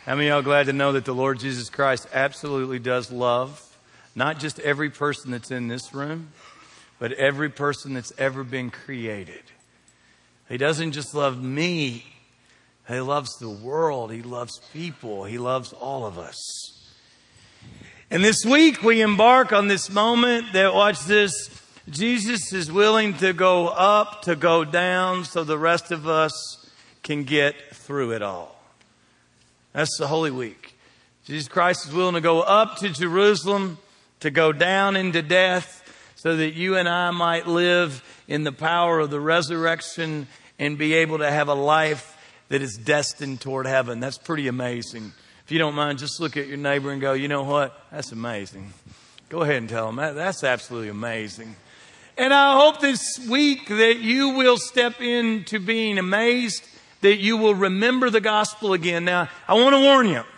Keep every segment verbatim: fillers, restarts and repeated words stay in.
How many of y'all glad to know that the Lord Jesus Christ absolutely does love not just every person that's in this room, but every person that's ever been created? He doesn't just love me. He loves the world. He loves people. He loves all of us. And this week we embark on this moment that, watch this, Jesus is willing to go up, to go down, so the rest of us can get through it all. That's the Holy Week. Jesus Christ is willing to go up to Jerusalem, to go down into death, so that you and I might live in the power of the resurrection and be able to have a life that is destined toward heaven. That's pretty amazing. If you don't mind, just look at your neighbor and go, you know what? That's amazing. Go ahead and tell them, that, that's absolutely amazing. And I hope this week that you will step into being amazed, that you will remember the gospel again. Now, I want to warn you.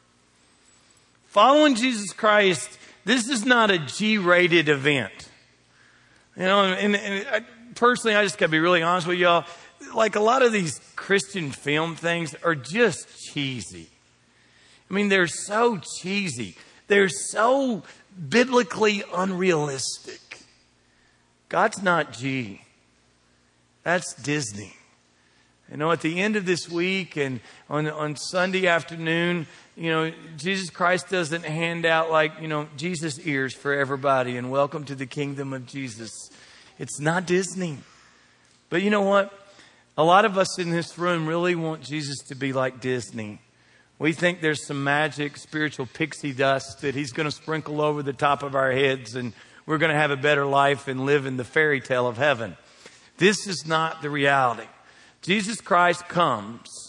Following Jesus Christ, this is not a G-rated event. You know, and, and I, personally, I just got to be really honest with y'all. Like a lot of these Christian film things are just cheesy. I mean, they're so cheesy. They're so biblically unrealistic. God's not G. That's Disney. You know, at the end of this week and on, on Sunday afternoon, you know, Jesus Christ doesn't hand out like, you know, Jesus ears for everybody and welcome to the kingdom of Jesus. It's not Disney. But you know what? A lot of us in this room really want Jesus to be like Disney. We think there's some magic spiritual pixie dust that he's going to sprinkle over the top of our heads and we're going to have a better life and live in the fairy tale of heaven. This is not the reality. Jesus Christ comes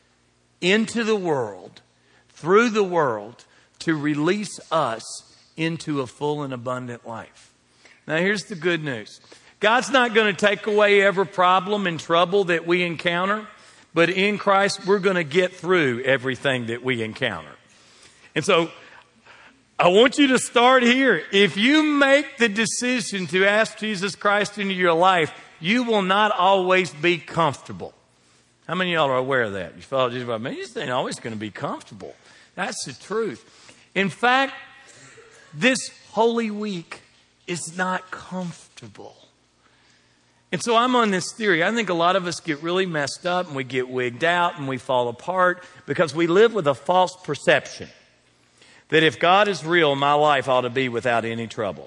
into the world, through the world, to release us into a full and abundant life. Now, here's the good news. God's not going to take away every problem and trouble that we encounter, but in Christ, we're going to get through everything that we encounter. And so, I want you to start here. If you make the decision to ask Jesus Christ into your life, you will not always be comfortable. How many of y'all are aware of that? You follow Jesus, man, you just ain't always going to be comfortable. That's the truth. In fact, this Holy Week is not comfortable. And so I'm on this theory. I think a lot of us get really messed up and we get wigged out and we fall apart because we live with a false perception that if God is real, my life ought to be without any trouble.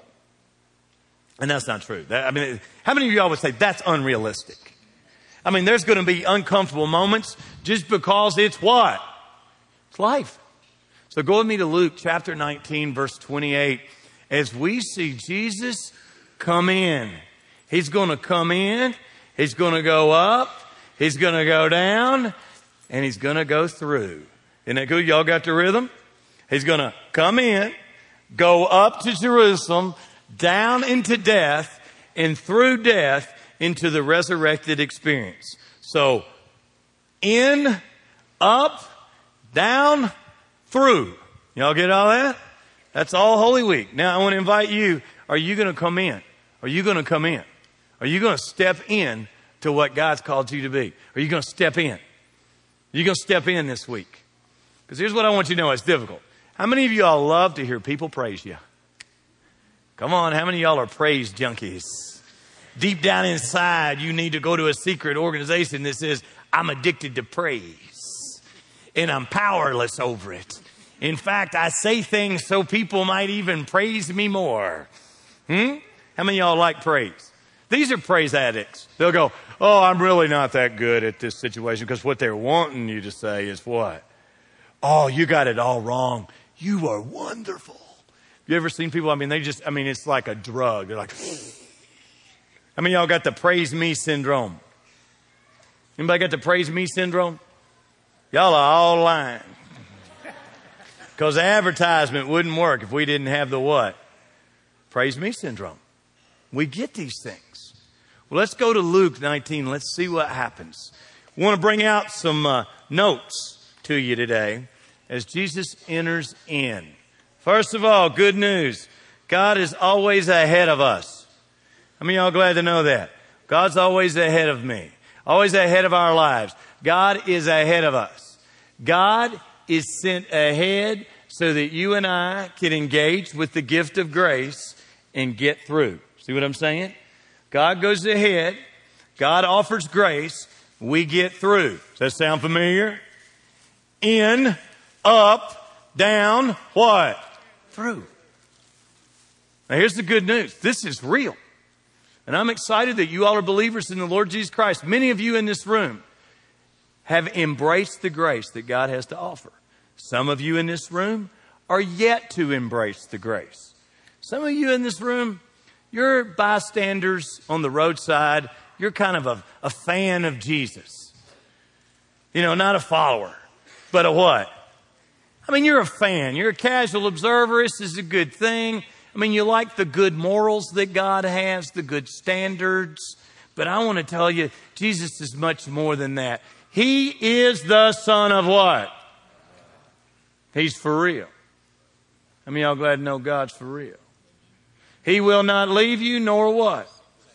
And that's not true. That, I mean, how many of y'all would say that's unrealistic? I mean, there's going to be uncomfortable moments just because it's what? It's life. So go with me to Luke chapter nineteen, verse twenty-eight. As we see Jesus come in. He's going to come in. He's going to go up. He's going to go down. And he's going to go through. Isn't that good? Y'all got the rhythm? He's going to come in, go up to Jerusalem, down into death, and through death into the resurrected experience. So, in, up, down, through. Y'all get all that? That's all Holy Week. Now, I want to invite you. Are you going to come in? Are you going to come in? Are you going to step in to what God's called you to be? Are you going to step in? Are you going to step in this week? Because here's what I want you to know. It's difficult. How many of y'all love to hear people praise you? Come on, how many of y'all are praise junkies? Deep down inside, you need to go to a secret organization that says, I'm addicted to praise. And I'm powerless over it. In fact, I say things so people might even praise me more. Hmm? How many of y'all like praise? These are praise addicts. They'll go, oh, I'm really not that good at this situation. Because what they're wanting you to say is what? Oh, you got it all wrong. You are wonderful. You ever seen people? I mean, they just, I mean, it's like a drug. They're like, how many of y'all got the praise me syndrome? Anybody got the praise me syndrome? Y'all are all lying. Because the advertisement wouldn't work if we didn't have the what? Praise me syndrome. We get these things. Well, let's go to Luke nineteen. Let's see what happens. I want to bring out some uh, notes to you today as Jesus enters in. First of all, good news. God is always ahead of us. How many of y'all glad to know that? God's always ahead of me. Always ahead of our lives. God is ahead of us. God is sent ahead so that you and I can engage with the gift of grace and get through. See what I'm saying? God goes ahead. God offers grace. We get through. Does that sound familiar? In, up, down, what? Through. Now here's the good news. This is real. And I'm excited that you all are believers in the Lord Jesus Christ. Many of you in this room have embraced the grace that God has to offer. Some of you in this room are yet to embrace the grace. Some of you in this room, you're bystanders on the roadside. You're kind of a, a fan of Jesus. You know, not a follower, but a what? I mean, you're a fan. You're a casual observer. This is a good thing. I mean, you like the good morals that God has, the good standards. But I want to tell you, Jesus is much more than that. He is the Son of what? He's for real. I mean, y'all glad to know God's for real. He will not leave you nor what?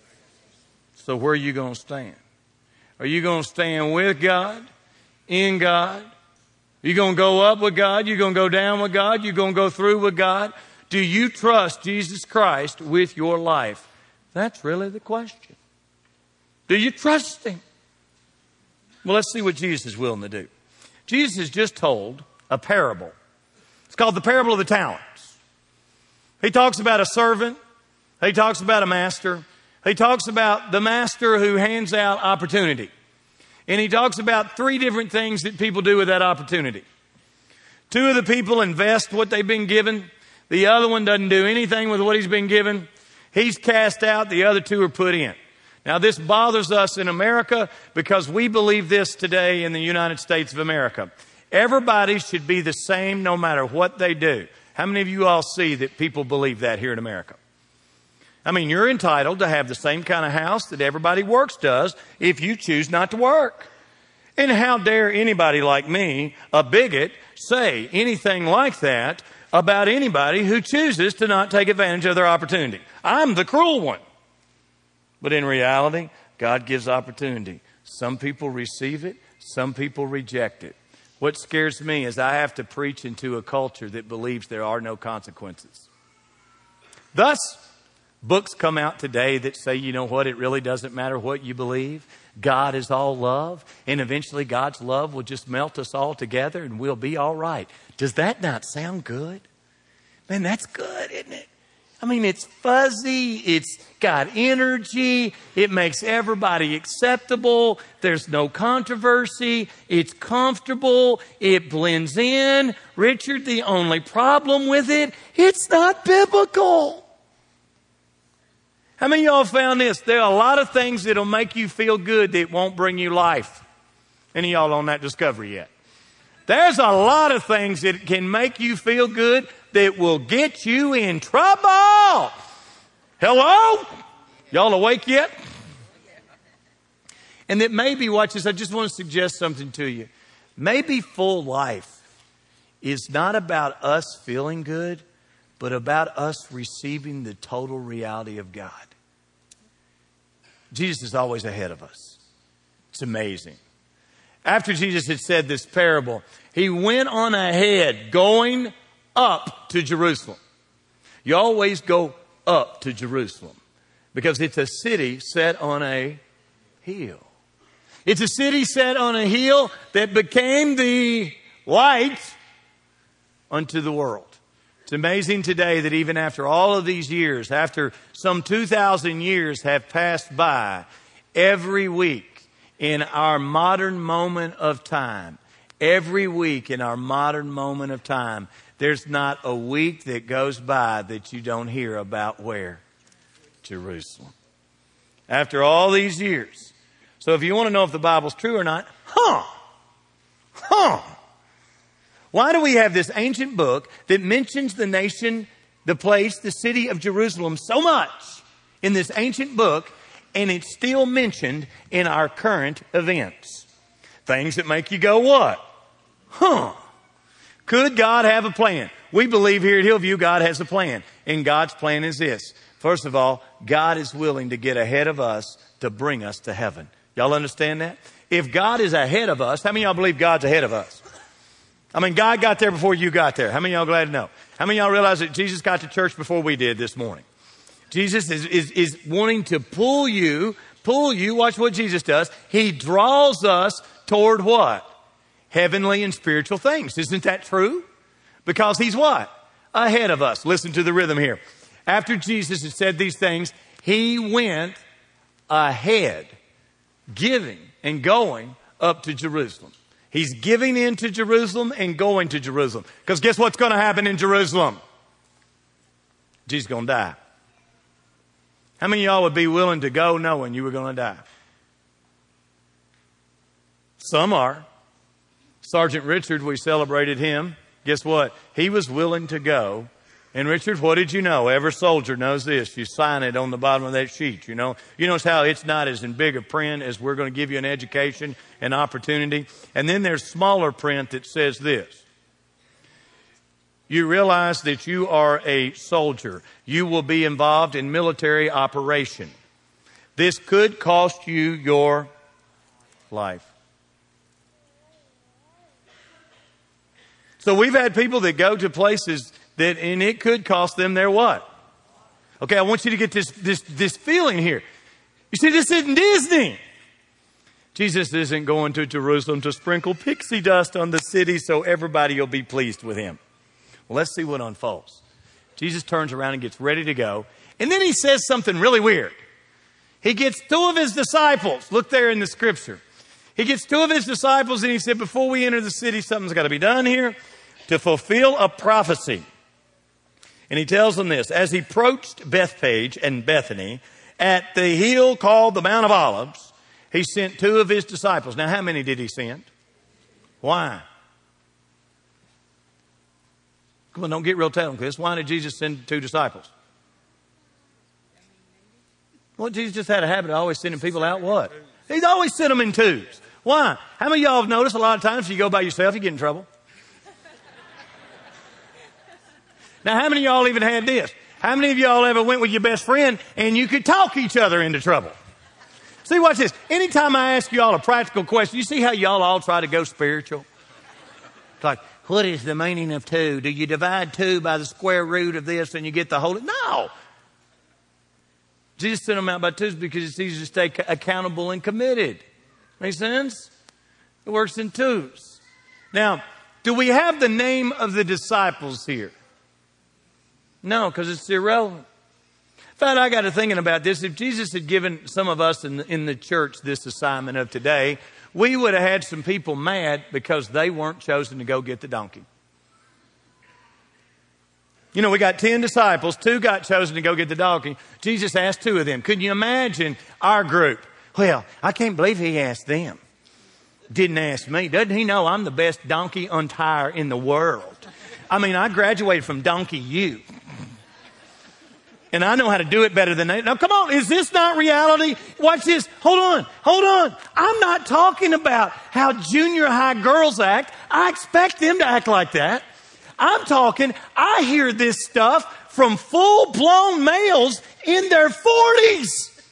So where are you going to stand? Are you going to stand with God? In God? Are you going to go up with God? You going to go down with God? You going to go through with God? Do you trust Jesus Christ with your life? That's really the question. Do you trust Him? Well, let's see what Jesus is willing to do. Jesus has just told a parable. It's called the parable of the talents. He talks about a servant. He talks about a master. He talks about the master who hands out opportunity. And he talks about three different things that people do with that opportunity. Two of the people invest what they've been given. The other one doesn't do anything with what he's been given. He's cast out. The other two are put in. Now, this bothers us in America because we believe this today in the United States of America. Everybody should be the same no matter what they do. How many of you all see that people believe that here in America? I mean, you're entitled to have the same kind of house that everybody works does if you choose not to work. And how dare anybody like me, a bigot, say anything like that about anybody who chooses to not take advantage of their opportunity? I'm the cruel one. But in reality, God gives opportunity. Some people receive it. Some people reject it. What scares me is I have to preach into a culture that believes there are no consequences. Thus, books come out today that say, you know what, it really doesn't matter what you believe. God is all love. And eventually God's love will just melt us all together and we'll be all right. Does that not sound good? Man, that's good, isn't it? I mean, it's fuzzy. It's got energy. It makes everybody acceptable. There's no controversy. It's comfortable. It blends in. Richard, the only problem with it, it's not biblical. How many of y'all found this? There are a lot of things that'll make you feel good that won't bring you life. Any of y'all on that discovery yet? There's a lot of things that can make you feel good that will get you in trouble. Hello? Y'all awake yet? And that maybe, watch this, I just want to suggest something to you. Maybe full life is not about us feeling good, but about us receiving the total reality of God. Jesus is always ahead of us. It's amazing. After Jesus had said this parable, he went on ahead, going up to Jerusalem. You always go up to Jerusalem because it's a city set on a hill. It's a city set on a hill that became the light unto the world. It's amazing today that even after all of these years, after some two thousand years have passed by, every week in our modern moment of time, every week in our modern moment of time, there's not a week that goes by that you don't hear about where? Jerusalem. After all these years. So if you want to know if the Bible's true or not, huh? Huh? Why do we have this ancient book that mentions the nation, the place, the city of Jerusalem so much in this ancient book, and it's still mentioned in our current events? Things that make you go, what? Huh? Could God have a plan? We believe here at Hillview God has a plan. And God's plan is this. First of all, God is willing to get ahead of us to bring us to heaven. Y'all understand that? If God is ahead of us, how many of y'all believe God's ahead of us? I mean, God got there before you got there. How many of y'all glad to know? How many of y'all realize that Jesus got to church before we did this morning? Jesus is, is, is wanting to pull you, pull you. Watch what Jesus does. He draws us toward what? Heavenly and spiritual things. Isn't that true? Because he's what? Ahead of us. Listen to the rhythm here. After Jesus had said these things, he went ahead, giving and going up to Jerusalem. He's giving into Jerusalem and going to Jerusalem. Because guess what's going to happen in Jerusalem? Jesus is going to die. How many of y'all would be willing to go knowing you were going to die? Some are. Sergeant Richard, we celebrated him. Guess what? He was willing to go. And Richard, what did you know? Every soldier knows this. You sign it on the bottom of that sheet, you know. You notice how it's not as in big a print as we're going to give you an education and opportunity. And then there's smaller print that says this. You realize that you are a soldier. You will be involved in military operation. This could cost you your life. So we've had people that go to places that, and it could cost them their what? Okay, I want you to get this, this, this feeling here. You see, this isn't Disney. Jesus isn't going to Jerusalem to sprinkle pixie dust on the city so everybody will be pleased with him. Well, let's see what unfolds. Jesus turns around and gets ready to go. And then he says something really weird. He gets two of his disciples. Look there in the scripture. He gets two of his disciples and he said, before we enter the city, something's got to be done here to fulfill a prophecy. And he tells them this. As he approached Bethphage and Bethany at the hill called the Mount of Olives, he sent two of his disciples. Now, how many did he send? Why? Come on, don't get real technical. Why did Jesus send two disciples? Well, Jesus just had a habit of always sending people out what? He's always sent them in twos. Why? How many of y'all have noticed a lot of times if you go by yourself, you get in trouble? Now, how many of y'all even had this? How many of y'all ever went with your best friend and you could talk each other into trouble? See, watch this. Anytime I ask y'all a practical question, you see how y'all all try to go spiritual? It's like, what is the meaning of two? Do you divide two by the square root of this and you get the whole? No. Jesus sent them out by twos because it's easy to stay accountable and committed. Make sense? It works in twos. Now, do we have the name of the disciples here? No, because it's irrelevant. In fact, I got to thinking about this. If Jesus had given some of us in the, in the church this assignment of today, we would have had some people mad because they weren't chosen to go get the donkey. You know, we got ten disciples. Two got chosen to go get the donkey. Jesus asked two of them. Couldn't you imagine our group? Well, I can't believe he asked them. Didn't ask me. Doesn't he know I'm the best donkey untier in the world? I mean, I graduated from Donkey U. And I know how to do it better than they. Now, come on. Is this not reality? Watch this. Hold on. Hold on. I'm not talking about how junior high girls act. I expect them to act like that. I'm talking, I hear this stuff from full-blown males in their forties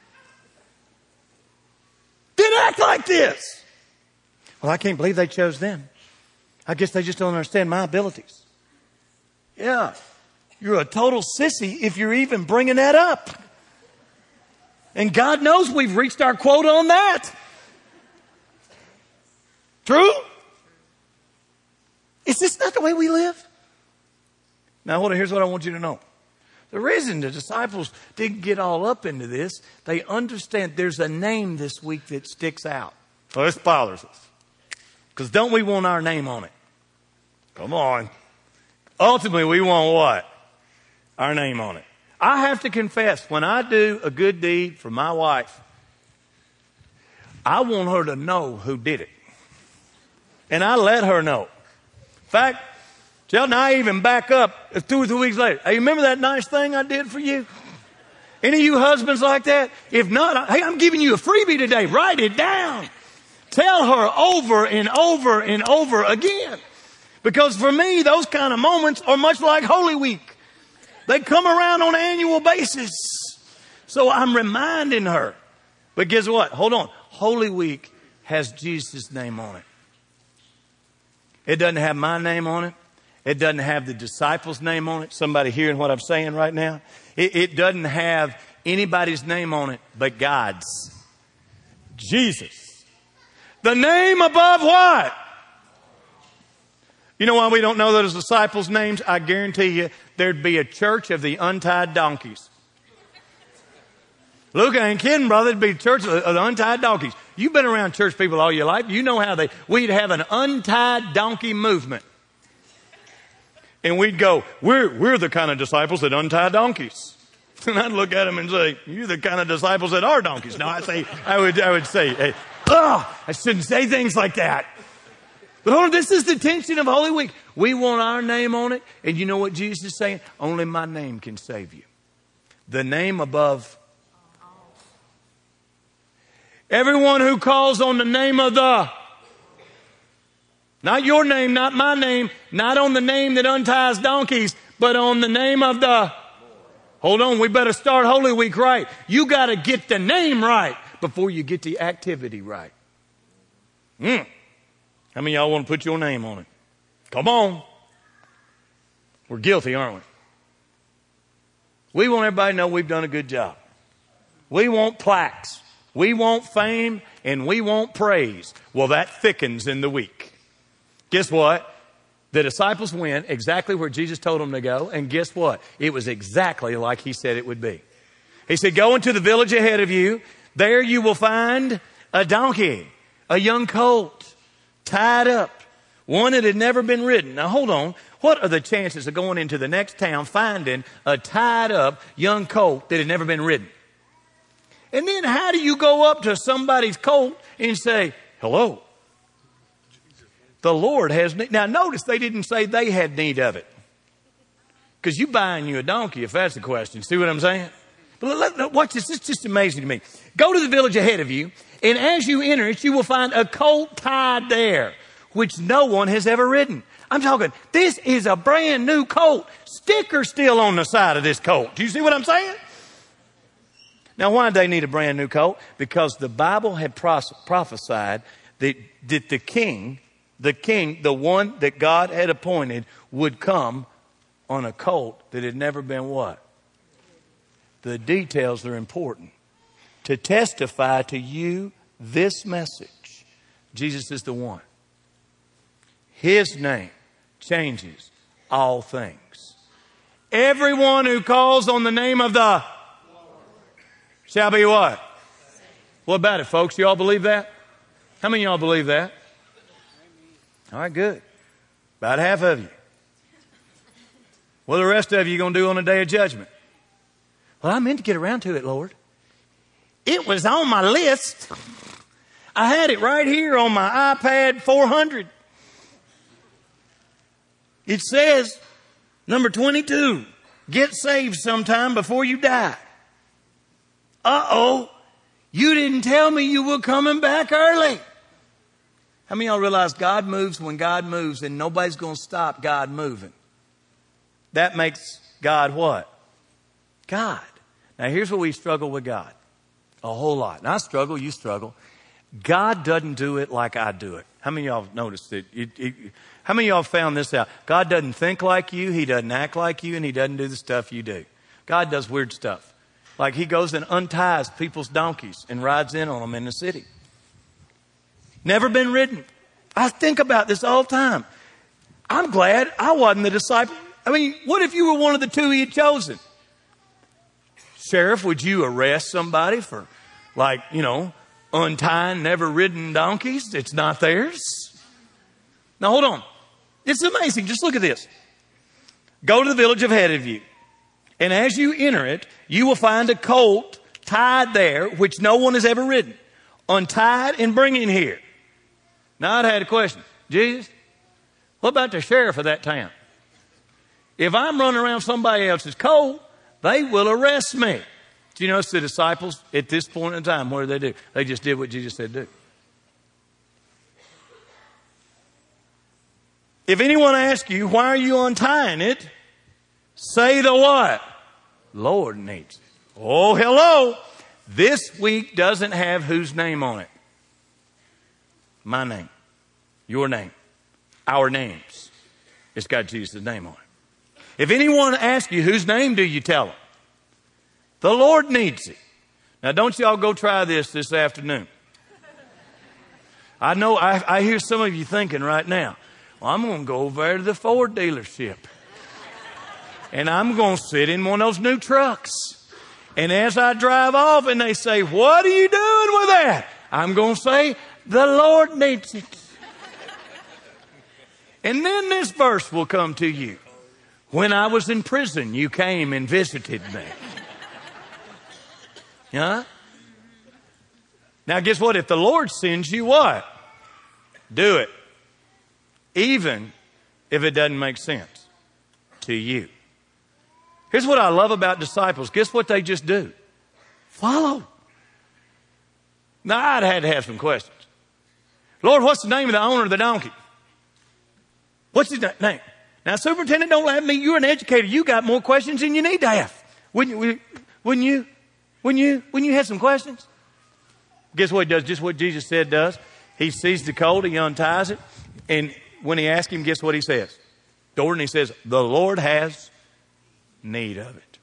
that act like this. Well, I can't believe they chose them. I guess they just don't understand my abilities. Yeah. You're a total sissy if you're even bringing that up. And God knows we've reached our quota on that. True? Is this not the way we live? Now, hold on. Here's what I want you to know. The reason the disciples didn't get all up into this, they understand there's a name this week that sticks out. Well, this bothers us. Because don't we want our name on it? Come on. Ultimately, we want what? Our name on it. I have to confess, when I do a good deed for my wife, I want her to know who did it. And I let her know. In fact, Sheldon, I even back up two or three weeks later. Hey, remember that nice thing I did for you? Any of you husbands like that? If not, hey, I'm giving you a freebie today. Write it down. Tell her over and over and over again. Because for me, those kind of moments are much like Holy Week. They come around on an annual basis. So I'm reminding her. But guess what? Hold on. Holy Week has Jesus' name on it. It doesn't have my name on it. It doesn't have the disciples' name on it. Somebody hearing what I'm saying right now? It, it doesn't have anybody's name on it but God's. Jesus. The name above what? You know why we don't know those disciples' names? I guarantee you there'd be a church of the untied donkeys. Look, I ain't kidding, brother. It'd be a church of the untied donkeys. You've been around church people all your life. You know how they, we'd have an untied donkey movement. And we'd go, we're, we're the kind of disciples that untie donkeys. And I'd look at them and say, you're the kind of disciples that are donkeys. No, I say, I would, I would say, hey, oh, I shouldn't say things like that. But hold on, this is the tension of Holy Week. We want our name on it. And you know what Jesus is saying? Only my name can save you. The name above. Everyone who calls on the name of the. Not your name, not my name. Not on the name that unties donkeys. But on the name of the. Hold on, we better start Holy Week right. You got to get the name right before you get the activity right. Mm. How many of y'all want to put your name on it? Come on. We're guilty, aren't we? We want everybody to know we've done a good job. We want plaques. We want fame and we want praise. Well, that thickens in the week. Guess what? The disciples went exactly where Jesus told them to go. And guess what? It was exactly like he said it would be. He said, go into the village ahead of you. There you will find a donkey, a young colt, tied up, one that had never been ridden. Now, hold on. What are the chances of going into the next town, finding a tied up young colt that had never been ridden? And then how do you go up to somebody's colt and say, hello, the Lord has need. Now, notice they didn't say they had need of it. Because you buying you a donkey, if that's the question. See what I'm saying? But let, let, watch this. It's just amazing to me. Go to the village ahead of you. And as you enter it, you will find a colt tied there, which no one has ever ridden. I'm talking, this is a brand new colt. Sticker still on the side of this colt. Do you see what I'm saying? Now, why did they need a brand new colt? Because the Bible had pros- prophesied that, that the king, the king, the one that God had appointed, would come on a colt that had never been what? The details are important. To testify to you this message. Jesus is the one. His name changes all things. Everyone who calls on the name of the shall be what? What about it, folks? You all believe that? How many of y'all believe that? All right, good. About half of you. What are the rest of you going to do on the day of judgment? Well, I meant to get around to it, Lord. It was on my list. I had it right here on my iPad four hundred. It says, number twenty-two, get saved sometime before you die. Uh-oh, you didn't tell me you were coming back early. How many of y'all realize God moves when God moves and nobody's going to stop God moving? That makes God what? God. Now here's where we struggle with God. A whole lot. And I struggle, you struggle. God doesn't do it like I do it. How many of y'all noticed it? It, it? How many of y'all found this out? God doesn't think like you. He doesn't act like you. And he doesn't do the stuff you do. God does weird stuff. Like he goes and unties people's donkeys and rides in on them in the city. Never been ridden. I think about this all the time. I'm glad I wasn't the disciple. I mean, what if you were one of the two he had chosen? Sheriff, would you arrest somebody for, like, you know, untying never ridden donkeys? It's not theirs. Now, hold on. It's amazing. Just look at this. Go to the village ahead of you. And as you enter it, you will find a colt tied there, which no one has ever ridden. Untied and bring in here. Now, I'd had a question. Jesus, what about the sheriff of that town? If I'm running around somebody else's colt, they will arrest me. Do you notice the disciples at this point in time, what did they do? They just did what Jesus said do. If anyone asks you, why are you untying it? Say the what? Lord needs it. Oh, hello. This week doesn't have whose name on it. My name. Your name. our names. It's got Jesus' name on it. If anyone asks you, whose name do you tell them? The Lord needs it. Now, don't y'all go try this this afternoon. I know, I, I hear some of you thinking right now, well, I'm going to go over there to the Ford dealership. And I'm going to sit in one of those new trucks. And as I drive off and they say, what are you doing with that? I'm going to say, the Lord needs it. And then this verse will come to you. When I was in prison, you came and visited me. Huh? Now, guess what? If the Lord sends you what? Do it. Even if it doesn't make sense to you. Here's what I love about disciples. Guess what they just do? Follow. Now, I'd had to have some questions. Lord, what's the name of the owner of the donkey? What's his name? Now, superintendent, don't laugh at me. You're an educator. You got more questions than you need to have. Wouldn't you? Wouldn't you? Wouldn't you? Wouldn't you have some questions? Guess what he does? Just what Jesus said does. He sees the colt, he unties it, and when he asks him, guess what he says? Jordan, he says, the Lord has need of it.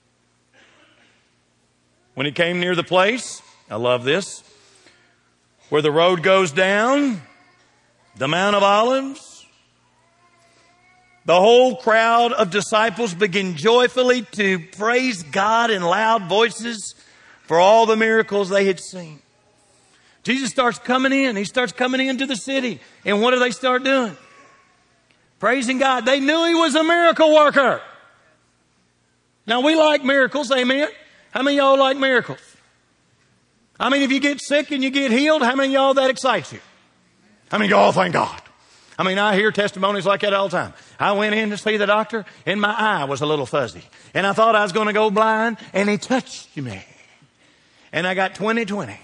When he came near the place, I love this, where the road goes down, the Mount of Olives, the whole crowd of disciples begin joyfully to praise God in loud voices for all the miracles they had seen. Jesus starts coming in. He starts coming into the city. And what do they start doing? Praising God. They knew he was a miracle worker. Now, we like miracles, amen? How many of y'all like miracles? I mean, if you get sick and you get healed, how many of y'all that excites you? How many of y'all thank God? I mean, I hear testimonies like that all the time. I went in to see the doctor and my eye was a little fuzzy. And I thought I was going to go blind and he touched me. And I got twenty twenty.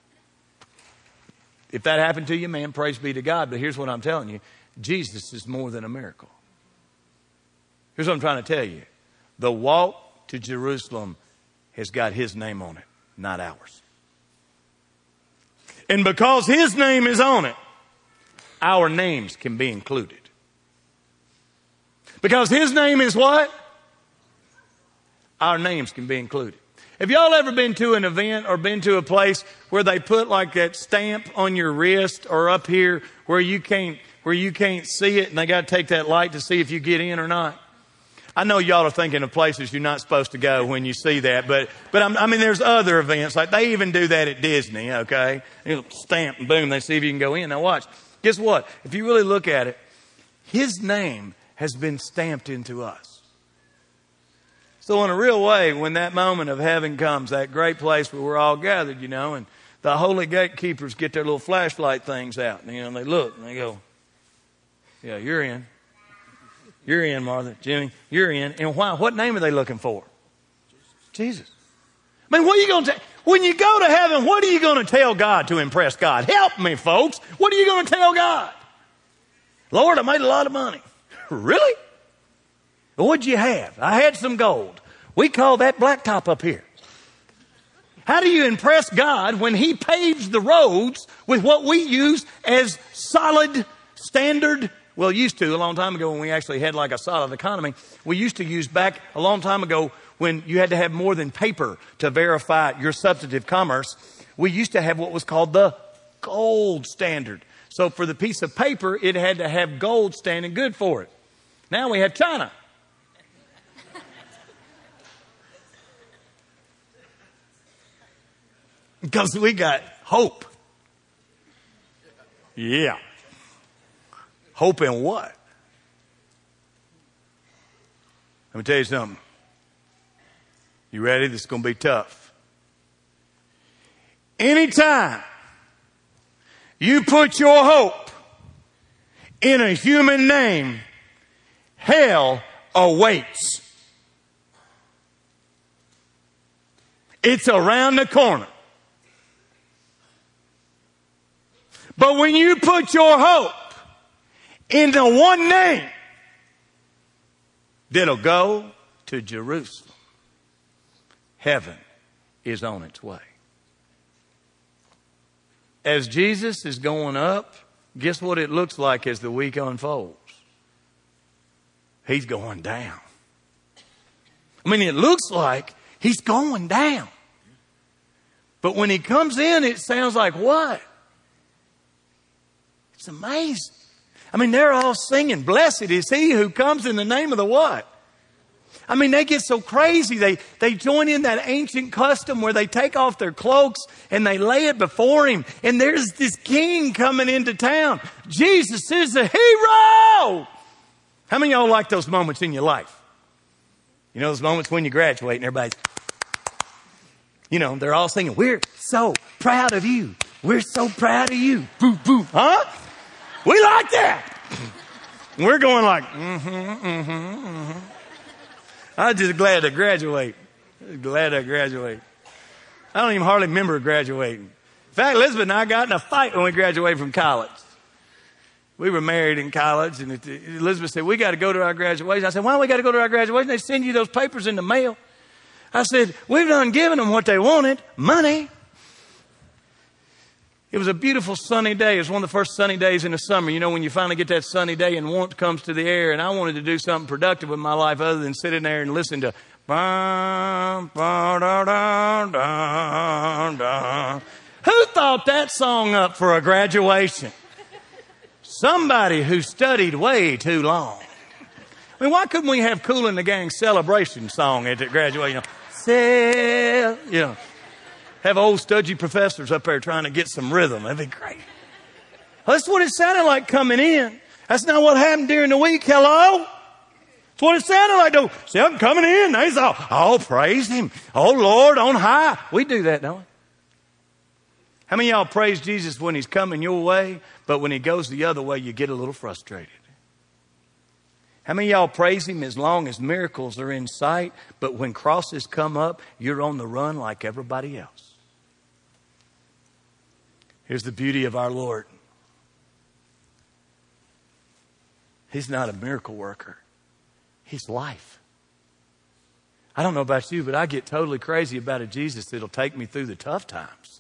If that happened to you, man, praise be to God. But here's what I'm telling you. Jesus is more than a miracle. Here's what I'm trying to tell you. The walk to Jerusalem has got his name on it, not ours. And because his name is on it, our names can be included. Because his name is what? Our names can be included. Have y'all ever been to an event or been to a place where they put like that stamp on your wrist or up here where you can't, where you can't see it and they got to take that light to see if you get in or not? I know y'all are thinking of places you're not supposed to go when you see that, but, but I'm, I mean, there's other events. Like they even do that at Disney, okay? You stamp and boom, they see if you can go in. Now watch. Guess what? If you really look at it, his name has been stamped into us. So in a real way, when that moment of heaven comes, that great place where we're all gathered, you know, and the holy gatekeepers get their little flashlight things out, and, you know, and they look and they go, yeah, you're in. You're in, Martha, Jimmy, you're in. And why? What name are they looking for? Jesus. I mean, what are you going to tell? When you go to heaven, what are you going to tell God to impress God? Help me, folks. What are you going to tell God? Lord, I made a lot of money. Really? What'd you have? I had some gold. We call that blacktop up here. How do you impress God when he paves the roads with what we use as solid standard? Well, used to a long time ago when we actually had like a solid economy. We used to use back a long time ago when you had to have more than paper to verify your substantive commerce. We used to have what was called the gold standard. So for the piece of paper, it had to have gold standing good for it. Now we have China. Because we got hope. Yeah. Hope in what? Let me tell you something. You ready? This is going to be tough. Anytime you put your hope in a human name, hell awaits. It's around the corner. But when you put your hope in the one name that'll go to Jerusalem, heaven is on its way. As Jesus is going up, guess what it looks like as the week unfolds? he's going down. I mean, it looks like he's going down. But when he comes in, it sounds like what? It's amazing. I mean, they're all singing, blessed is he who comes in the name of the what? I mean, they get so crazy. They, they join in that ancient custom where they take off their cloaks and they lay it before him. And there's this king coming into town. Jesus is a hero. How many of y'all like those moments in your life? You know, those moments when you graduate and everybody's, you know, they're all singing, we're so proud of you. We're so proud of you. Boo, boo. Huh? We like that. We're going like, mm-hmm, mm-hmm, mm-hmm. I'm just glad to graduate. Glad to graduate. I don't even hardly remember graduating. In fact, Elizabeth and I got in a fight when we graduated from college. We were married in college, and Elizabeth said, we got to go to our graduation. I said, why do we got to go to our graduation? They send you those papers in the mail. I said, we've done given them what they wanted, money. It was a beautiful sunny day. It was one of the first sunny days in the summer. You know, when you finally get that sunny day and warmth comes to the air. And I wanted to do something productive with my life other than sit in there and listen to. Bum, ba, da, da, da, da. Who thought that song up for a graduation? Somebody who studied way too long. I mean, why couldn't we have Kool and the Gang celebration song at the graduation? You know, Cel- you know. Have old studgy professors up there trying to get some rhythm. That'd be great. Well, that's what it sounded like coming in. That's not what happened during the week. Hello? That's what it sounded like, though. See, I'm coming in. They all, oh, praise him. Oh, Lord, on high. We do that, don't we? How many of y'all praise Jesus when he's coming your way, but when he goes the other way, you get a little frustrated? How many of y'all praise him as long as miracles are in sight, but when crosses come up, you're on the run like everybody else? Here's the beauty of our Lord. He's not a miracle worker. He's life. I don't know about you, but I get totally crazy about a Jesus that'll take me through the tough times.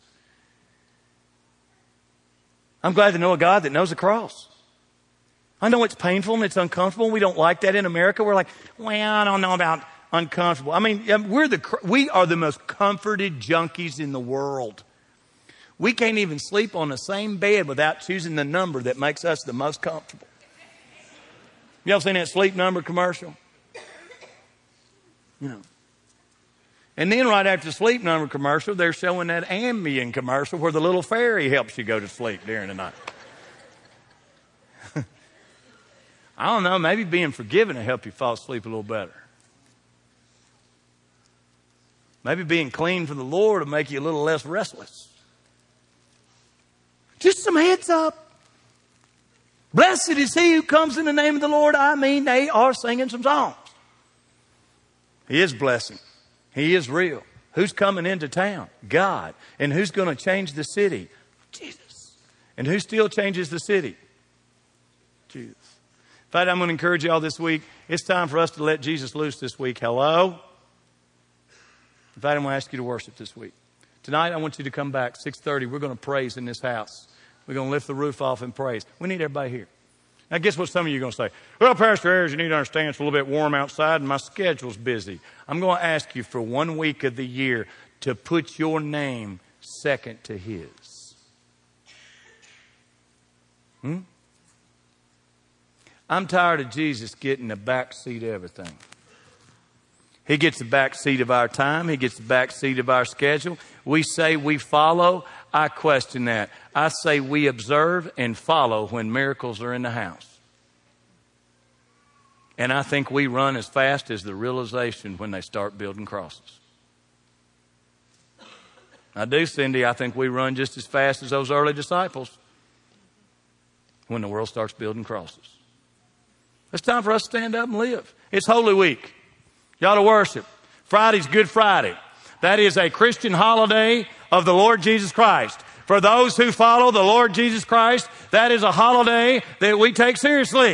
I'm glad to know a God that knows the cross. I know it's painful and it's uncomfortable. We don't like that in America. We're like, well, I don't know about uncomfortable. I mean, we're the, we are the most comforted junkies in the world. We can't even sleep on the same bed without choosing the number that makes us the most comfortable. Y'all seen that Sleep Number commercial? You know. And then right after the Sleep Number commercial, they're showing that Ambien commercial where the little fairy helps you go to sleep during the night. I don't know, maybe being forgiven will help you fall asleep a little better. Maybe being clean for the Lord will make you a little less restless. Just some heads up. Blessed is he who comes in the name of the Lord. I mean, they are singing some songs. He is blessing. He is real. Who's coming into town? God. And who's going to change the city? Jesus. And who still changes the city? Jesus. In fact, I'm going to encourage you all this week. It's time for us to let Jesus loose this week. Hello? In fact, I'm going to ask you to worship this week. Tonight, I want you to come back. six thirty, we're going to praise in this house. We're going to lift the roof off and praise. We need everybody here. Now, guess what some of you are going to say? Well, Pastor Ayers, you need to understand it's a little bit warm outside and my schedule's busy. I'm going to ask you for one week of the year to put your name second to his. Hmm? I'm tired of Jesus getting the back seat of everything. He gets the back seat of our time. He gets the back seat of our schedule. We say we follow. I question that. I say we observe and follow when miracles are in the house. And I think we run as fast as the realization when they start building crosses. I do, Cindy. I think we run just as fast as those early disciples when the world starts building crosses. It's time for us to stand up and live. It's Holy Week. Y'all to worship. Friday's Good Friday. That is a Christian holiday of the Lord Jesus Christ. For those who follow the Lord Jesus Christ, that is a holiday that we take seriously.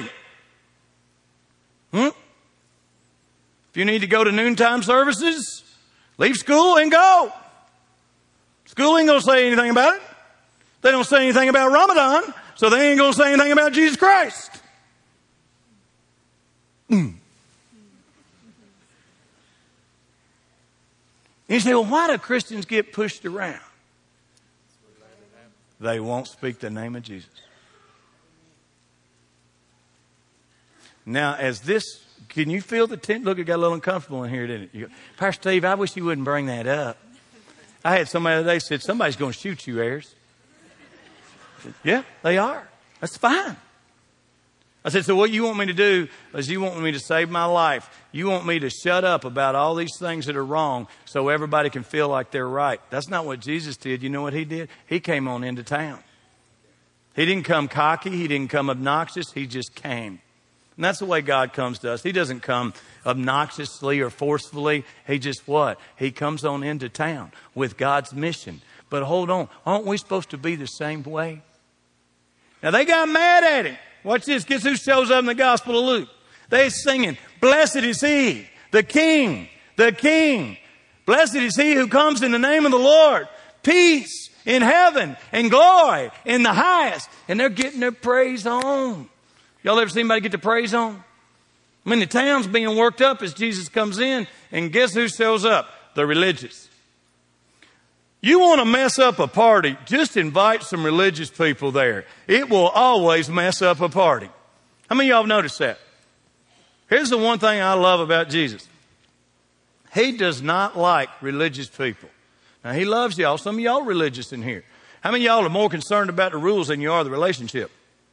Hmm? If you need to go to noontime services, leave school and go. School ain't going to say anything about it. They don't say anything about Ramadan, so they ain't going to say anything about Jesus Christ. Mm. And you say, well, why do Christians get pushed around? They won't speak the name of Jesus. Now, as this, can you feel the tent? Look, it got a little uncomfortable in here, didn't it? You go, Pastor Steve, I wish you wouldn't bring that up. I had somebody the other day said, somebody's going to shoot you, Ayers. I said, yeah, they are. That's fine. I said, so what you want me to do is you want me to save my life. You want me to shut up about all these things that are wrong so everybody can feel like they're right. That's not what Jesus did. You know what he did? He came on into town. He didn't come cocky. He didn't come obnoxious. He just came. And that's the way God comes to us. He doesn't come obnoxiously or forcefully. He just what? He comes on into town with God's mission. But hold on. Aren't we supposed to be the same way? Now they got mad at him. Watch this. Guess who shows up in the Gospel of Luke? They're singing, blessed is he, the King, the King. Blessed is he who comes in the name of the Lord. Peace in heaven and glory in the highest. And they're getting their praise on. Y'all ever seen anybody get the praise on? I mean, the town's being worked up as Jesus comes in. And guess who shows up? The religious. You want to mess up a party, just invite some religious people there. It will always mess up a party. How many of y'all have noticed that? Here's the one thing I love about Jesus. He does not like religious people. Now, he loves y'all. Some of y'all are religious in here. How many of y'all are more concerned about the rules than you are the relationship?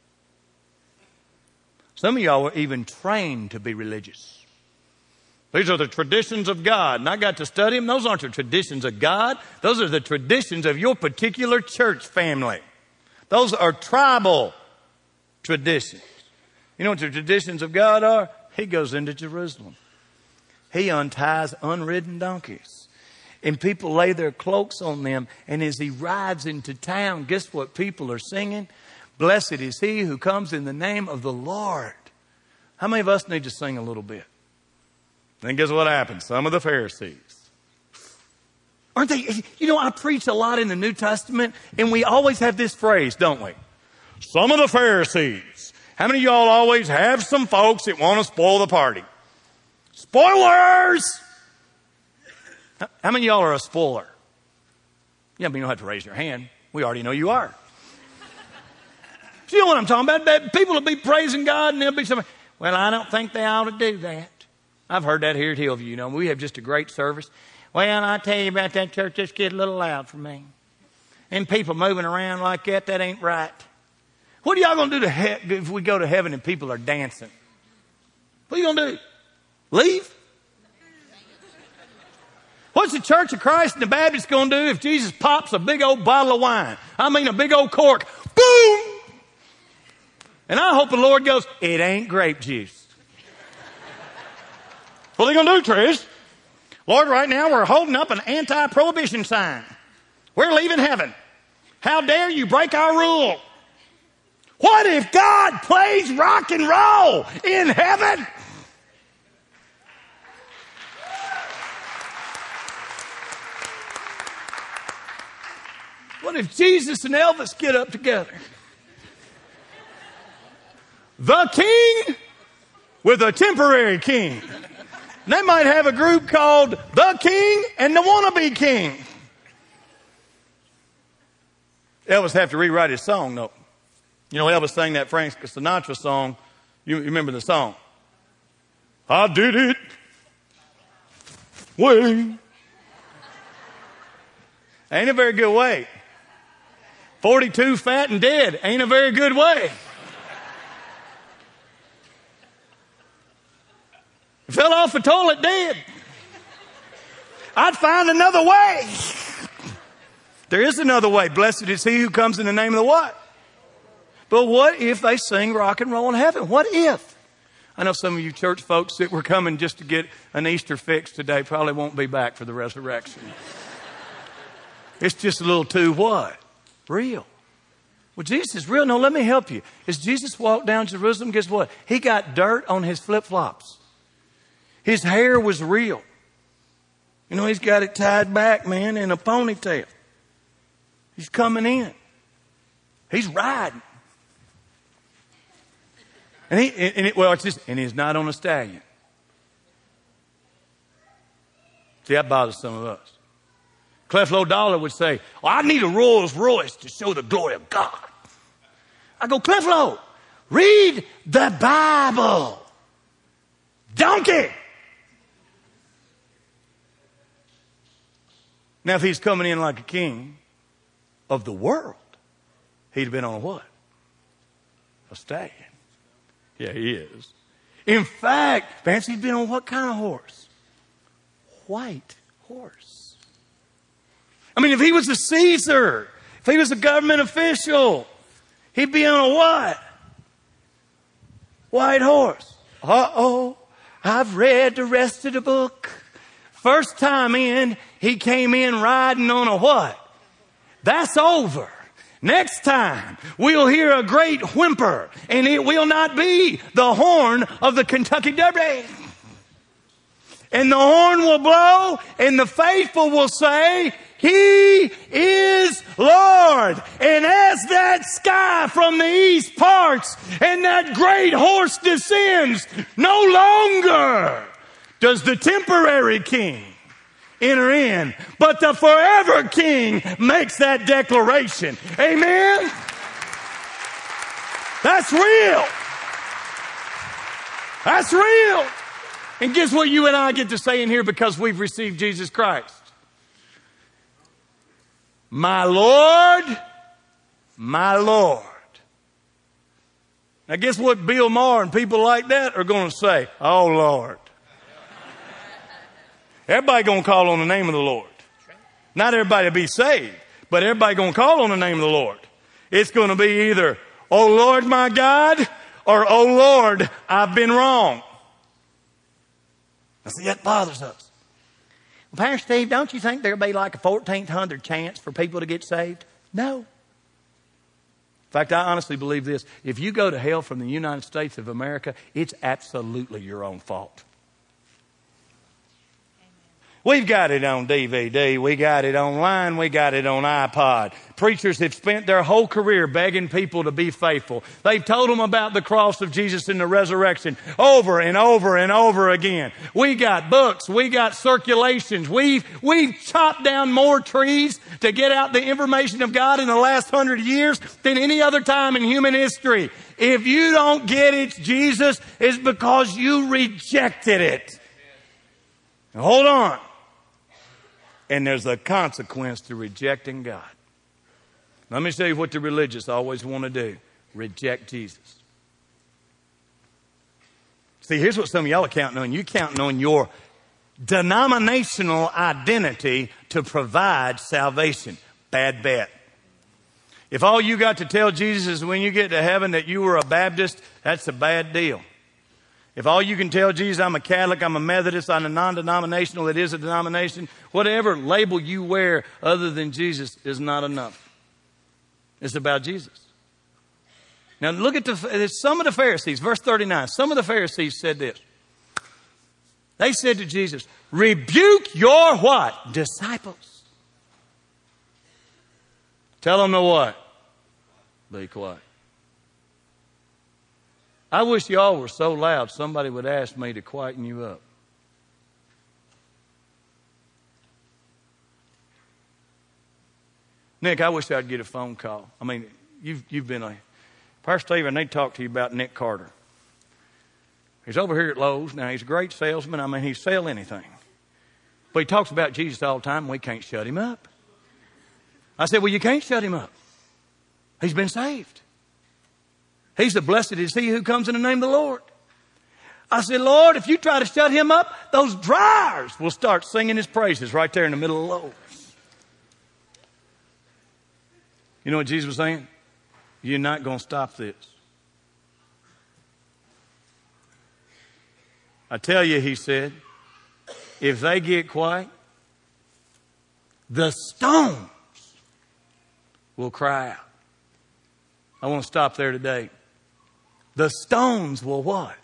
Some of y'all are even trained to be religious. These are the traditions of God. And I got to study them. Those aren't the traditions of God. Those are the traditions of your particular church family. Those are tribal traditions. You know what the traditions of God are? He goes into Jerusalem. He unties unridden donkeys. And people lay their cloaks on them. And as he rides into town, guess what people are singing? Blessed is he who comes in the name of the Lord. How many of us need to sing a little bit? Then guess what happens? Some of the Pharisees. Aren't they? You know, I preach a lot in the New Testament, and we always have this phrase, don't we? Some of the Pharisees. How many of y'all always have some folks that want to spoil the party? Spoilers! How many of y'all are a spoiler? Yeah, but you don't have to raise your hand. We already know you are. You know what I'm talking about? People will be praising God, and they'll be somebody, well, I don't think they ought to do that. I've heard that here at Hillview. You know, we have just a great service. Well, I tell you about that church, just get a little loud for me. And people moving around like that, that ain't right. What are y'all going to do to he- if we go to heaven and people are dancing? What are you going to do? Leave? What's the Church of Christ and the Baptists going to do if Jesus pops a big old bottle of wine? I mean, a big old cork. Boom! And I hope the Lord goes, it ain't grape juice. What are they going to do, Trish? Lord, right now we're holding up an anti-prohibition sign. We're leaving heaven. How dare you break our rule? What if God plays rock and roll in heaven? What if Jesus and Elvis get up together? The king with a temporary king. They might have a group called The King and the Wannabe King. Elvis have to rewrite his song, though. You know, Elvis sang that Frank Sinatra song. You, you remember the song? I did it. Way. Ain't a very good way. forty-two fat and dead. Ain't a very good way. Fell off the toilet dead. I'd find another way. There is another way. Blessed is he who comes in the name of the what? But what if they sing rock and roll in heaven? What if? I know some of you church folks that were coming just to get an Easter fix today probably won't be back for the resurrection. It's just a little too what? Real. Well, Jesus is real. No, let me help you. As Jesus walked down Jerusalem, guess what? He got dirt on his flip-flops. His hair was real. You know, he's got it tied back, man, in a ponytail. He's coming in. He's riding. And he, and it, well, it's just, and he's not on a stallion. See, that bothers some of us. Creflo Dollar would say, well, I need a Rolls Royce to show the glory of God. I go, Creflo, read the Bible. Donkey. Now, if he's coming in like a king of the world, he'd have been on a what? A stallion. Yeah, he is. In fact, Vance, he'd been on what kind of horse? White horse. I mean, if he was a Caesar, if he was a government official, he'd be on a what? White horse. Uh-oh, I've read the rest of the book. First time in, he came in riding on a what? That's over. Next time, we'll hear a great whimper, and it will not be the horn of the Kentucky Derby. And the horn will blow, and the faithful will say, He is Lord. And as that sky from the east parts, and that great horse descends, no longer does the temporary king enter in, but the forever king makes that declaration. Amen? That's real. That's real. And guess what you and I get to say in here because we've received Jesus Christ? My Lord, my Lord. Now guess what Bill Maher and people like that are going to say? Oh, Lord. Everybody going to call on the name of the Lord. Not everybody will be saved, but everybody going to call on the name of the Lord. It's going to be either, oh Lord my God, or oh Lord, I've been wrong. Now see, that bothers us. Well, Pastor Steve, don't you think there'll be like a fourteen hundred chance for people to get saved? No. In fact, I honestly believe this. If you go to hell from the United States of America, it's absolutely your own fault. We've got it on D V D. We got it online. We got it on iPod. Preachers have spent their whole career begging people to be faithful. They've told them about the cross of Jesus and the resurrection over and over and over again. We got books. We got circulations. We've, we've chopped down more trees to get out the information of God in the last hundred years than any other time in human history. If you don't get it's Jesus, it's because you rejected it. Now, hold on. And there's a consequence to rejecting God. Let me tell you what the religious always want to do. Reject Jesus. See, here's what some of y'all are counting on. You're counting on your denominational identity to provide salvation. Bad bet. If all you got to tell Jesus is when you get to heaven that you were a Baptist, that's a bad deal. If all you can tell Jesus, I'm a Catholic, I'm a Methodist, I'm a non-denominational, it is a denomination, whatever label you wear other than Jesus is not enough. It's about Jesus. Now look at the, some of the Pharisees, verse thirty-nine, some of the Pharisees said this. They said to Jesus, rebuke your what? Disciples. Tell them to what? Be quiet. I wish y'all were so loud somebody would ask me to quieten you up. Nick, I wish I'd get a phone call. I mean, you've, you've been a... Pastor Steve, I need to talk to you about Nick Carter. He's over here at Lowe's. Now, he's a great salesman. I mean, he'd sell anything. But he talks about Jesus all the time, and we can't shut him up. I said, well, you can't shut him up. He's been saved. He said, blessed is he who comes in the name of the Lord. I said, Lord, if you try to shut him up, those dryers will start singing his praises right there in the middle of Lowe's. You know what Jesus was saying? You're not going to stop this. I tell you, he said, if they get quiet, the stones will cry out. I want to stop there today. The stones will what?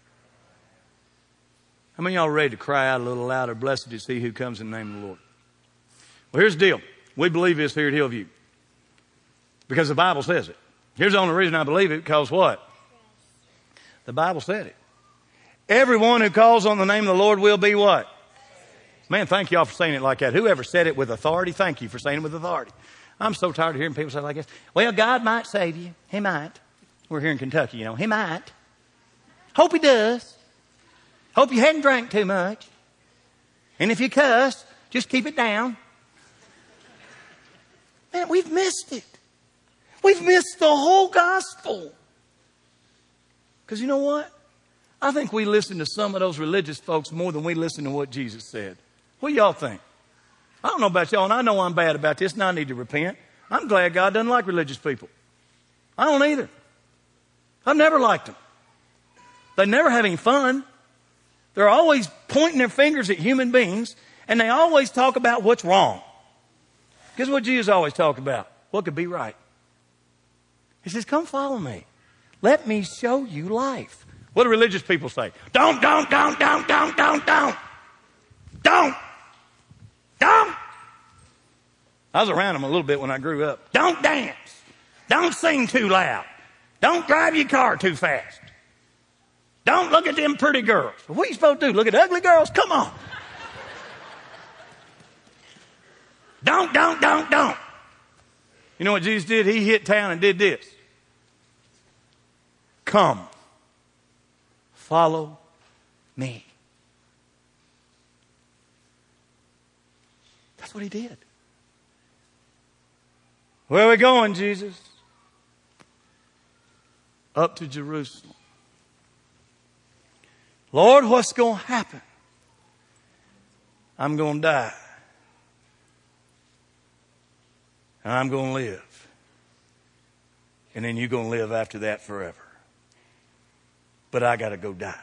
How many of y'all are ready to cry out a little louder? Blessed is he who comes in the name of the Lord. Well, here's the deal. We believe this here at Hillview. Because the Bible says it. Here's the only reason I believe it. Because what? The Bible said it. Everyone who calls on the name of the Lord will be what? Man, thank y'all for saying it like that. Whoever said it with authority, thank you for saying it with authority. I'm so tired of hearing people say it like this. Well, God might save you. He might. We're here in Kentucky, you know. He might. Hope he does. Hope you hadn't drank too much. And if you cuss, just keep it down. Man, we've missed it. We've missed the whole gospel. Because you know what? I think we listen to some of those religious folks more than we listen to what Jesus said. What do y'all think? I don't know about y'all, and I know I'm bad about this, and I need to repent. I'm glad God doesn't like religious people. I don't either. I've never liked them. They never have any fun. They're always pointing their fingers at human beings, and they always talk about what's wrong. Here's what Jesus always talked about. What could be right? He says, come follow me. Let me show you life. What do religious people say? Don't, don't, don't, don't, don't, don't, don't. Don't. Don't. I was around them a little bit when I grew up. Don't dance. Don't sing too loud. Don't drive your car too fast. Don't look at them pretty girls. What are you supposed to do? Look at ugly girls? Come on. Don't, don't, don't, don't. You know what Jesus did? He hit town and did this. Come. Follow me. That's what he did. Where are we going, Jesus? Up to Jerusalem. Lord, what's going to happen? I'm going to die. And I'm going to live. And then you're going to live after that forever. But I got to go die.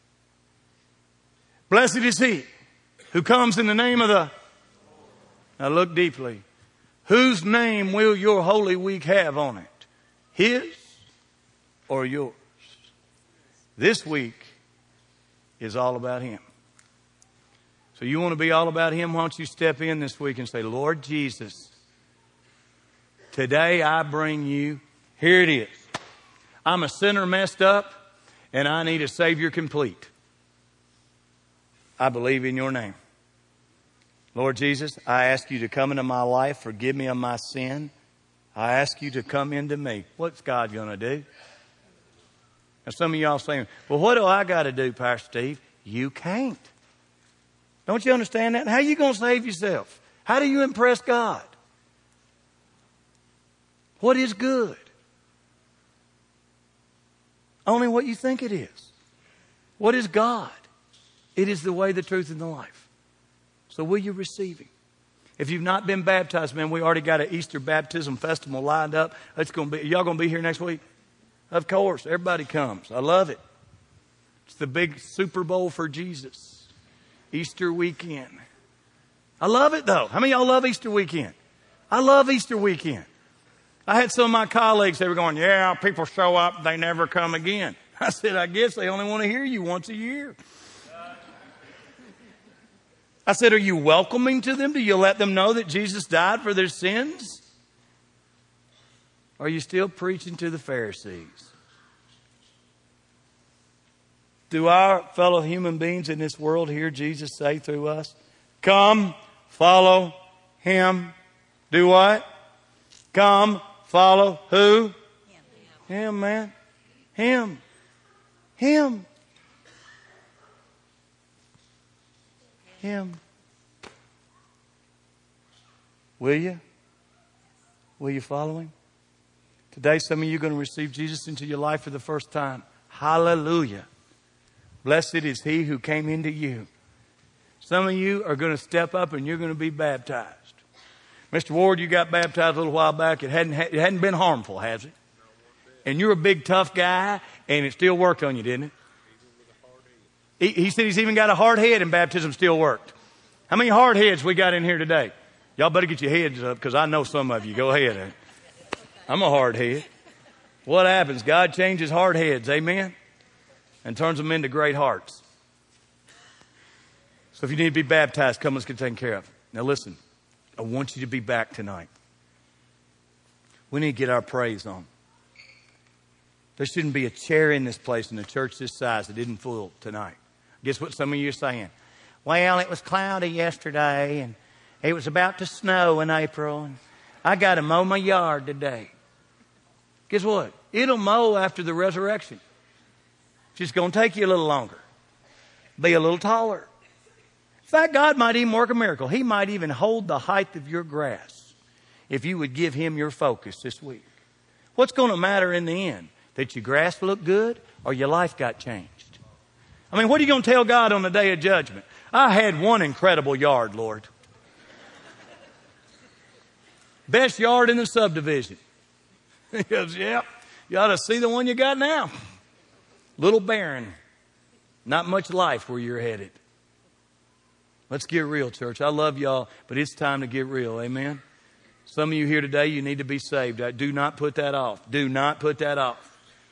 Blessed is he who comes in the name of the... Now look deeply. Whose name will your Holy Week have on it? His or yours? This week is all about him. So you want to be all about him? Why don't you step in this week and say, Lord Jesus, today I bring you, here it is. I'm a sinner messed up and I need a Savior complete. I believe in your name. Lord Jesus, I ask you to come into my life, forgive me of my sin. I ask you to come into me. What's God going to do? Now some of y'all saying, well, what do I got to do, Pastor Steve? You can't. Don't you understand that? How are you going to save yourself? How do you impress God? What is good? Only what you think it is. What is God? It is the way, the truth, and the life. So will you receive him? If you've not been baptized, man, we already got an Easter baptism festival lined up. It's going to be, y'all going to be here next week? Of course, everybody comes. I love it. It's the big Super Bowl for Jesus. Easter weekend. I love it though. How many of y'all love Easter weekend? I love Easter weekend. I had some of my colleagues, they were going, yeah, people show up, they never come again. I said, I guess they only want to hear you once a year. I said, are you welcoming to them? Do you let them know that Jesus died for their sins? Or are you still preaching to the Pharisees? Do our fellow human beings in this world hear Jesus say through us, come, follow him. Do what? Come, follow who? Him, him man. Him. Him. Him. Will you? Will you follow him? Today, some of you are going to receive Jesus into your life for the first time. Hallelujah. Blessed is he who came into you. Some of you are going to step up and you're going to be baptized. Mister Ward, you got baptized a little while back. It hadn't, it hadn't been harmful, has it? And you're a big, tough guy, and it still worked on you, didn't it? He, he said he's even got a hard head, and baptism still worked. How many hard heads we got in here today? Y'all better get your heads up, because I know some of you. Go ahead. I'm a hard head. What happens? God changes hard heads, amen? And turns them into great hearts. So if you need to be baptized, come, let's get taken care of. Now listen, I want you to be back tonight. We need to get our praise on. There shouldn't be a chair in this place in a church this size that isn't full tonight. Guess what some of you are saying? Well, it was cloudy yesterday, and it was about to snow in April, and I got to mow my yard today. Guess what? It'll mow after the resurrection. It's just going to take you a little longer. Be a little taller. In fact, God might even work a miracle. He might even hold the height of your grass if you would give Him your focus this week. What's going to matter in the end? That your grass looked good or your life got changed? I mean, what are you going to tell God on the day of judgment? I had one incredible yard, Lord. Best yard in the subdivision. He goes, yeah, you ought to see the one you got now. Little barren. Not much life where you're headed. Let's get real, church. I love y'all, but it's time to get real. Amen? Some of you here today, you need to be saved. Do not put that off. Do not put that off.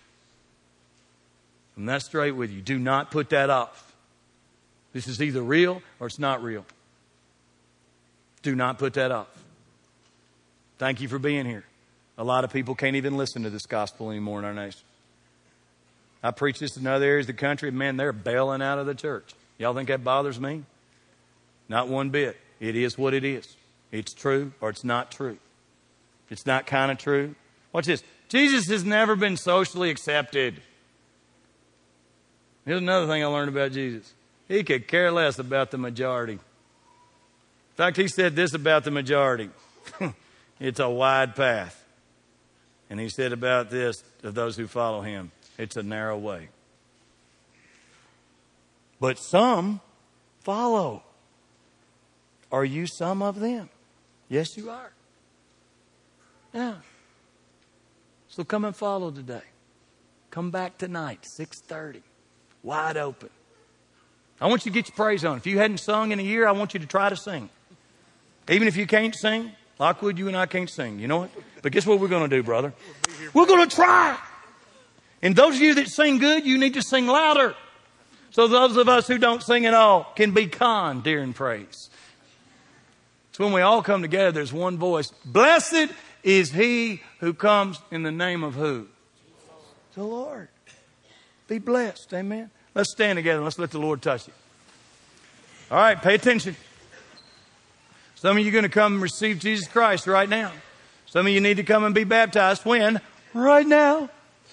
I'm not straight with you. Do not put that off. This is either real or it's not real. Do not put that off. Thank you for being here. A lot of people can't even listen to this gospel anymore in our nation. I preach this in other areas of the country, and man, they're bailing out of the church. Y'all think that bothers me? Not one bit. It is what it is. It's true or it's not true. It's not kind of true. Watch this. Jesus has never been socially accepted. Here's another thing I learned about Jesus. He could care less about the majority. In fact, He said this about the majority. It's a wide path. And He said about this of those who follow Him. It's a narrow way. But some follow. Are you some of them? Yes, you are. Yeah. So come and follow today. Come back tonight, six thirty. Wide open. I want you to get your praise on. If you hadn't sung in a year, I want you to try to sing. Even if you can't sing, Lockwood, you and I can't sing. You know what? But guess what we're going to do, brother? We're going to try. And those of you that sing good, you need to sing louder. So those of us who don't sing at all can be conned during praise. It's when we all come together, there's one voice. Blessed is he who comes in the name of who? The Lord. Be blessed. Amen. Let's stand together and let's let the Lord touch you. All right, pay attention. Some of you are going to come and receive Jesus Christ right now. Some of you need to come and be baptized. When? Right now.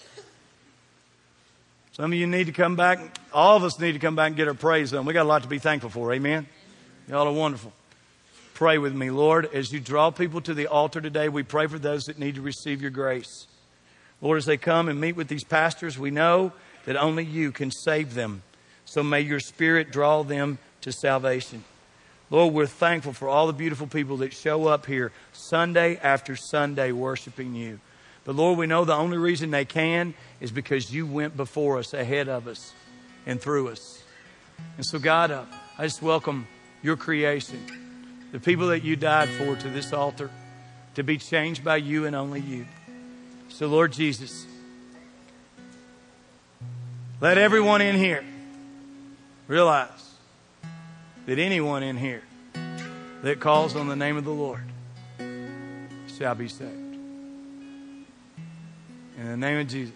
Some of you need to come back. All of us need to come back and get our praise on. We got a lot to be thankful for. Amen. Y'all are wonderful. Pray with me, Lord, as you draw people to the altar today. We pray for those that need to receive your grace. Lord, as they come and meet with these pastors, we know that only you can save them. So may your Spirit draw them to salvation. Lord, we're thankful for all the beautiful people that show up here Sunday after Sunday worshiping you. But Lord, we know the only reason they can is because you went before us, ahead of us, and through us. And so God, uh, I just welcome your creation, the people that you died for, to this altar, to be changed by you and only you. So Lord Jesus, let everyone in here realize that anyone in here that calls on the name of the Lord shall be saved. In the name of Jesus,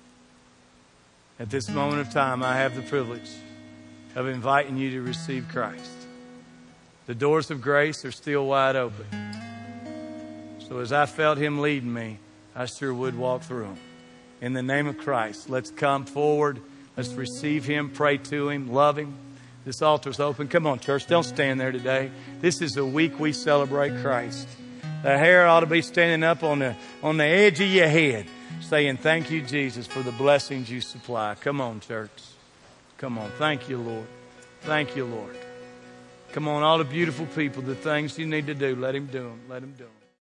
at this moment of time, I have the privilege of inviting you to receive Christ. The doors of grace are still wide open. So as I felt Him leading me, I sure would walk through them. In the name of Christ, let's come forward. Let's receive Him, pray to Him, love Him. This altar's open. Come on, church. Don't stand there today. This is a week we celebrate Christ. The hair ought to be standing up on the, on the edge of your head, saying, thank you, Jesus, for the blessings you supply. Come on, church. Come on. Thank you, Lord. Thank you, Lord. Come on, all the beautiful people, the things you need to do, let Him do them. Let Him do them.